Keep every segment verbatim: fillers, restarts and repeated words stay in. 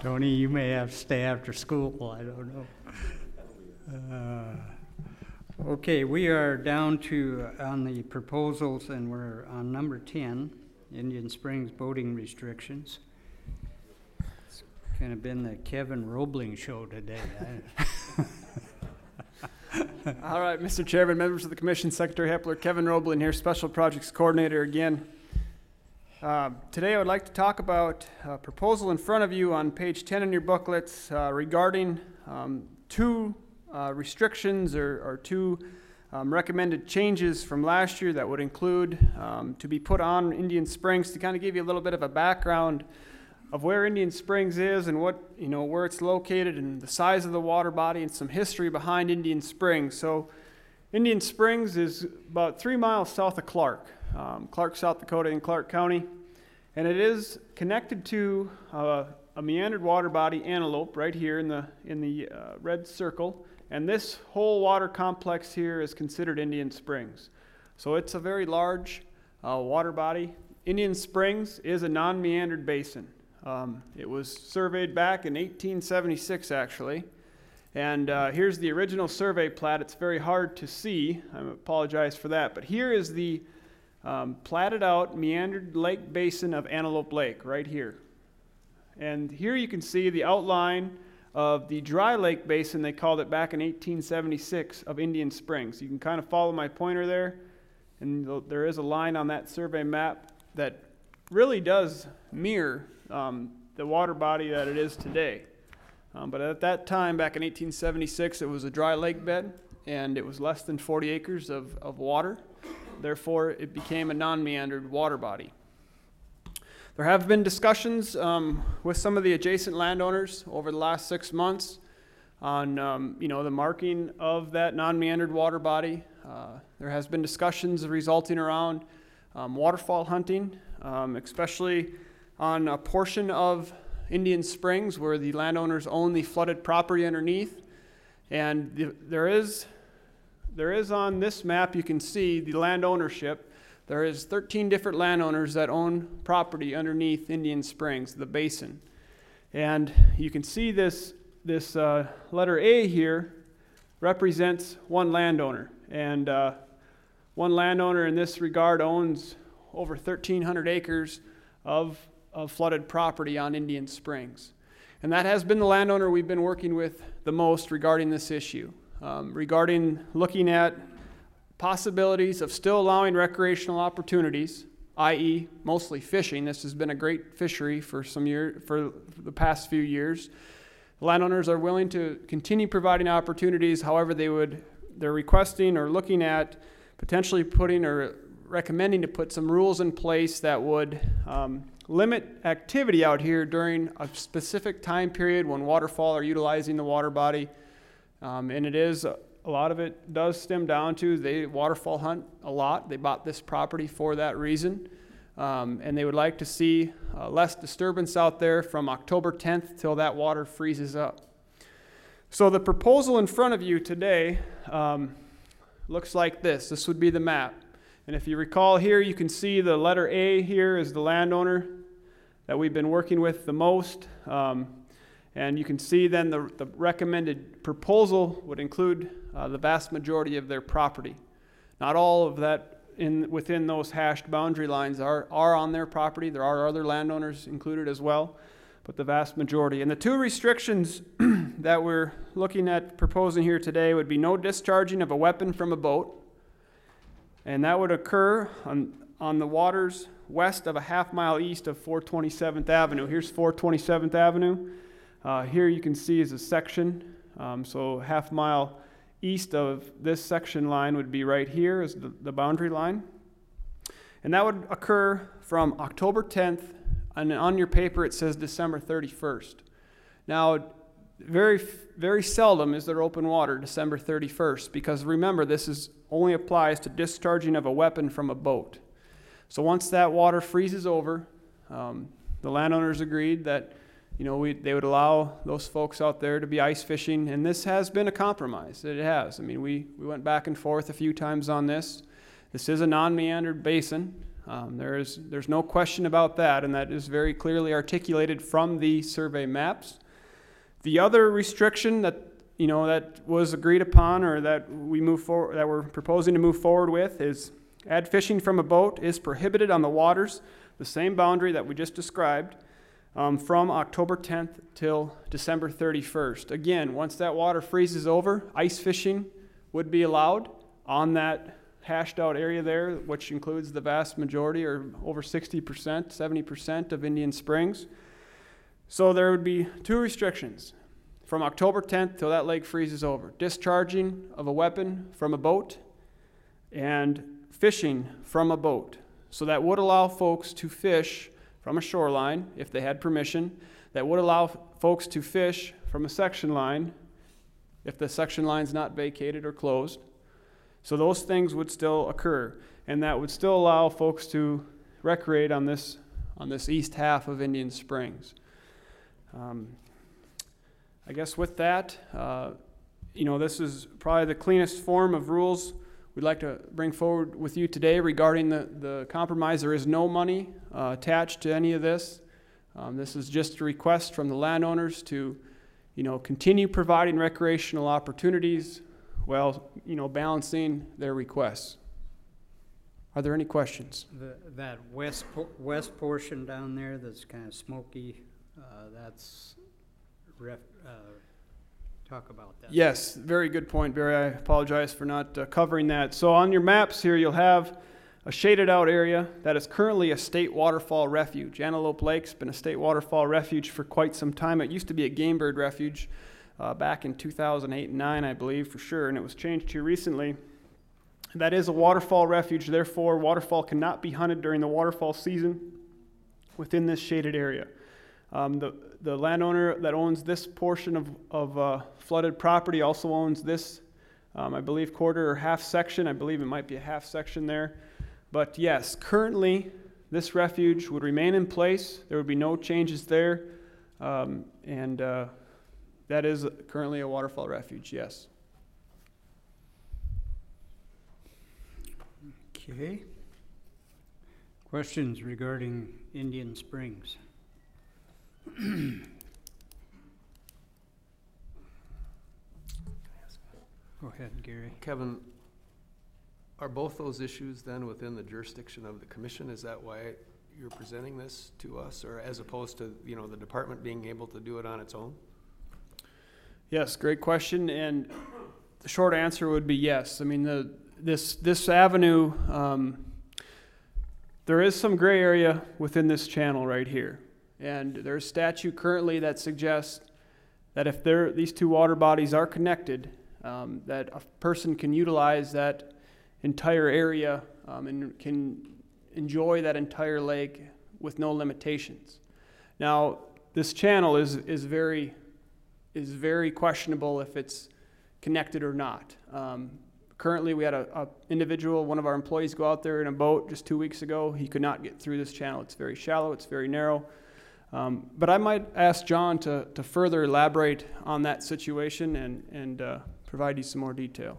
Tony, you may have to stay after school, I don't know. Uh, okay, we are down to, uh, on the proposals, and we're on number ten, Indian Springs boating restrictions. It's kind of been the Kevin Roebling show today. All right, Mister Chairman, members of the Commission, Secretary Hepler, Kevin Roebling here, Special Projects Coordinator again. Uh, today I would like to talk about a proposal in front of you on page ten in your booklets uh, regarding um, two uh, restrictions or, or two um, recommended changes from last year that would include um, to be put on Indian Springs, to kind of give you a little bit of a background of where Indian Springs is and what, you know, where it's located and the size of the water body and some history behind Indian Springs. So Indian Springs is about three miles south of Clark. Um, Clark, South Dakota in Clark County, and it is connected to uh, a meandered water body, Antelope, right here in the in the uh, red circle, and this whole water complex here is considered Indian Springs. So it's a very large uh, water body. Indian Springs is a non-meandered basin. Um, it was surveyed back in eighteen seventy-six, actually. And uh, here's the original survey plat. It's very hard to see. I apologize for that. But here is the Um, platted out meandered lake basin of Antelope Lake right here. And here you can see the outline of the dry lake basin, they called it back in eighteen seventy-six, of Indian Springs. You can kind of follow my pointer there, and there is a line on that survey map that really does mirror um, the water body that it is today. Um, but at that time, back in eighteen seventy-six, it was a dry lake bed, and it was less than forty acres of, of water. Therefore, it became a non-meandered water body. There have been discussions um, with some of the adjacent landowners over the last six months on, um, you know, the marking of that non-meandered water body. Uh, there has been discussions resulting around um, waterfall hunting, um, especially on a portion of Indian Springs where the landowners own the flooded property underneath. And the, there is There is on this map, you can see the land ownership. There is thirteen different landowners that own property underneath Indian Springs, the basin. And you can see this, this uh, letter A here represents one landowner. And uh, one landowner in this regard owns over thirteen hundred acres of, of flooded property on Indian Springs. And that has been the landowner we've been working with the most regarding this issue. Um, regarding looking at possibilities of still allowing recreational opportunities, that is mostly fishing. This has been a great fishery for some year, for the past few years. Landowners are willing to continue providing opportunities. However, they would, they're requesting or looking at potentially putting or recommending to put some rules in place that would um, limit activity out here during a specific time period when waterfowl are utilizing the water body. Um, and it is, a lot of it does stem down to they waterfowl hunt a lot. They bought this property for that reason. Um, and they would like to see uh, less disturbance out there from October tenth till that water freezes up. So the proposal in front of you today um, looks like this. This would be the map. And if you recall here, you can see the letter A here is the landowner that we've been working with the most. Um, And you can see then the, the recommended proposal would include uh, the vast majority of their property. Not all of that in within those hashed boundary lines are, are on their property. There are other landowners included as well, but the vast majority. And the two restrictions that we're looking at proposing here today would be no discharging of a weapon from a boat. And that would occur on, on the waters west of a half mile east of four twenty-seventh Avenue. Here's four twenty-seventh Avenue. Uh, here you can see is a section, um, so half mile east of this section line would be right here is the, the boundary line. And that would occur from October tenth, and on your paper it says December thirty-first. Now, very, very seldom is there open water December thirty-first, because remember, this is only applies to discharging of a weapon from a boat. So once that water freezes over, um, the landowners agreed that You know, we, they would allow those folks out there to be ice fishing, and this has been a compromise. It has. I mean, we, we went back and forth a few times on this. This is a non-meandered basin. Um, there is, there's no question about that, and that is very clearly articulated from the survey maps. The other restriction that, you know, that was agreed upon, or that we move forward, that we're proposing to move forward with, is add fishing from a boat is prohibited on the waters, the same boundary that we just described, um, from October tenth till December thirty-first. Again, once that water freezes over, ice fishing would be allowed on that hashed out area there, which includes the vast majority, or over sixty percent, seventy percent of Indian Springs. So there would be two restrictions from October tenth till that lake freezes over: discharging of a weapon from a boat and fishing from a boat. So that would allow folks to fish from a shoreline if they had permission. That would allow f- folks to fish from a section line if the section line's not vacated or closed. So those things would still occur, and that would still allow folks to recreate on this on this east half of Indian Springs. Um, I guess with that, uh, you know, this is probably the cleanest form of rules we'd like to bring forward with you today regarding the, the compromise. There is no money uh, attached to any of this. Um, this is just a request from the landowners to, you know, continue providing recreational opportunities while, you know, balancing their requests. Are there any questions? The, that west po- west portion down there that's kind of smoky, uh, that's ref, uh, talk about that. Yes, very good point, Barry. I apologize for not uh, covering that. So on your maps here, you'll have a shaded out area that is currently a state waterfall refuge. Antelope Lake's been a state waterfall refuge for quite some time. It used to be a game bird refuge uh, back in two thousand eight and nine, I believe, for sure, and it was changed here recently. That is a waterfall refuge, therefore waterfall cannot be hunted during the waterfall season within this shaded area. Um, the, the landowner that owns this portion of, of uh, flooded property also owns this, um, I believe, quarter or half section. I believe it might be a half section there. But yes, currently this refuge would remain in place. There would be no changes there. Um, and uh, that is currently a waterfall refuge, yes. Okay. Questions regarding Indian Springs? Go ahead, Gary. Kevin, are both those issues then within the jurisdiction of the commission? Is that why you're presenting this to us, or as opposed to, you know, the department being able to do it on its own? Yes, great question, and the short answer would be yes. I mean, the this this avenue, um, there is some gray area within this channel right here, and there's statute currently that suggests that if there these two water bodies are connected, um, that a person can utilize that entire area um, and can enjoy that entire lake with no limitations. Now, this channel is is very is very questionable if it's connected or not. Um, currently, we had a, a individual, one of our employees, go out there in a boat just two weeks ago. He could not get through this channel. It's very shallow. It's very narrow. Um, but I might ask John to to further elaborate on that situation and and uh, provide you some more detail.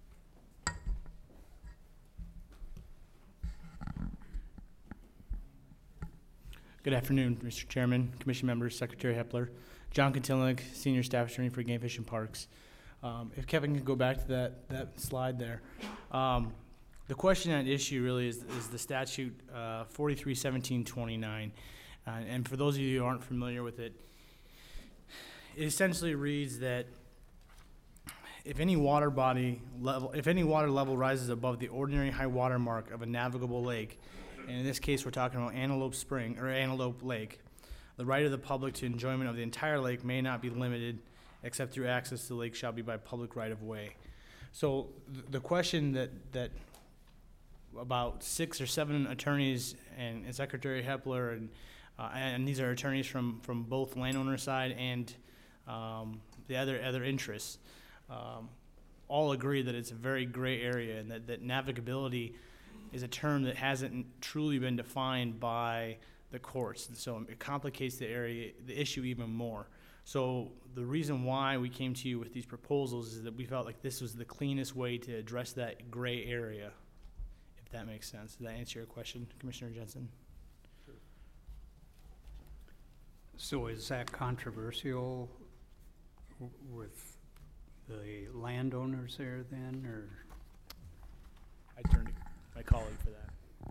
Good afternoon, Mister Chairman, Commission members, Secretary Hepler. John Contilnick, Senior Staff Attorney for Game Fish and Parks. Um, if Kevin can go back to that, that slide there. Um, the question at issue really is, is the statute uh, forty-three seventeen twenty-nine. Uh, and for those of you who aren't familiar with it, it essentially reads that if any water body level, if any water level rises above the ordinary high water mark of a navigable lake, and in this case we're talking about Antelope Spring or Antelope Lake, the right of the public to enjoyment of the entire lake may not be limited except through access to the lake shall be by public right of way. So th- the question that, that about six or seven attorneys and, and Secretary Hepler and uh, and these are attorneys from, from both landowner side and um, the other other interests, um, all agree that it's a very gray area and that, that navigability is a term that hasn't truly been defined by the courts, and so it complicates the area, the issue even more. So the reason why we came to you with these proposals is that we felt like this was the cleanest way to address that gray area, if if that makes sense. Does that answer your question, Commissioner Jensen? So is that controversial w- with the landowners there then, or? I turned to my colleague for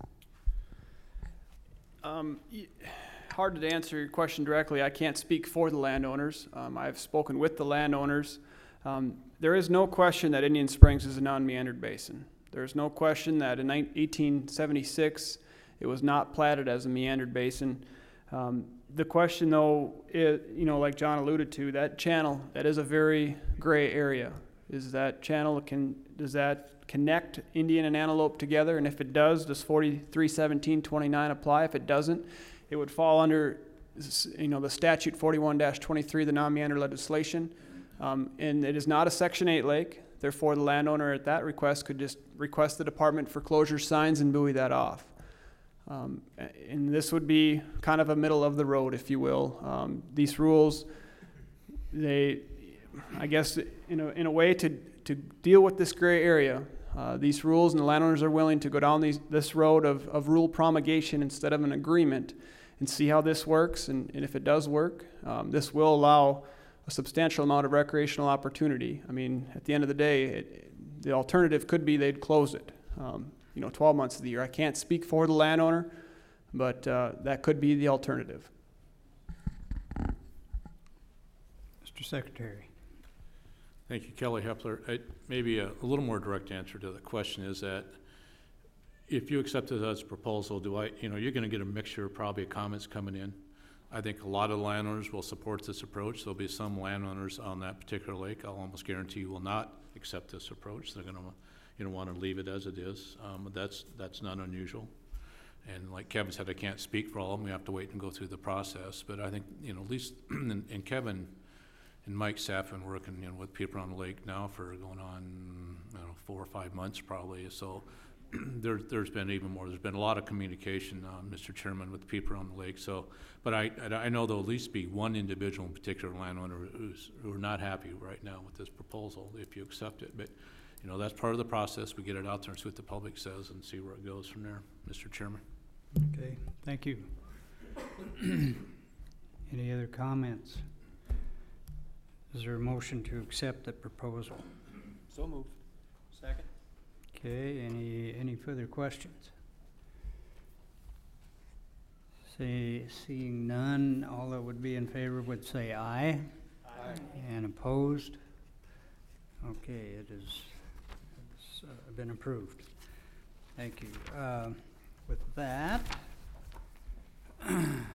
that. Um, y- hard to answer your question directly. I can't speak for the landowners. Um, I've spoken with the landowners. Um, there is no question that Indian Springs is a non-meandered basin. There's no question that in eighteen seventy-six it was not platted as a meandered basin. Um, the question, though, is, you know, like John alluded to, that channel, that is a very gray area. Is that channel, can, does that connect Indian and Antelope together? And if it does, does forty-three seventeen twenty-nine apply? If it doesn't, it would fall under, you know, the statute forty-one twenty-three, the non-meander legislation. Um, and it is not a Section eight lake. Therefore, the landowner at that request could just request the department for closure signs and buoy that off. Um, and this would be kind of a middle of the road, if you will. Um, these rules, they, I guess, in a, in a way to, to deal with this gray area, uh, these rules and the landowners are willing to go down these, this road of, of rule promulgation instead of an agreement and see how this works. And, and if it does work, um, this will allow a substantial amount of recreational opportunity. I mean, at the end of the day, it, the alternative could be they'd close it. Um, you know, twelve months of the year. I can't speak for the landowner, but uh, that could be the alternative. Mister Secretary. Thank you, Kelly Hepler. I, maybe a, a little more direct answer to the question is that if you accept it as a proposal, do I, you know, you're going to get a mixture probably of comments coming in. I think a lot of landowners will support this approach. There'll be some landowners on that particular lake, I'll almost guarantee you will not accept this approach. They're going to, you know, want to leave it as it is. Um, but that's, that's not unusual. And like Kevin said, I can't speak for all of them. We have to wait and go through the process. But I think, you know, at least, and, and Kevin and Mike Saff been working, you know, with people on the lake now for going on, I don't know, four or five months probably. So there, there's been even more. There's been a lot of communication, uh, Mister Chairman, with the people on the lake. So, but I, I know there'll at least be one individual in particular landowner who's who are not happy right now with this proposal if you accept it. But you know, that's part of the process. We get it out there and see what the public says and see where it goes from there, Mister Chairman. Okay, thank you. Any other comments? Is there a motion to accept the proposal? So moved. Second. Okay, any, any further questions? Say, seeing none, all that would be in favor would say aye. Aye. And opposed? Okay, it is, it's uh, been approved. Thank you. Uh, with that,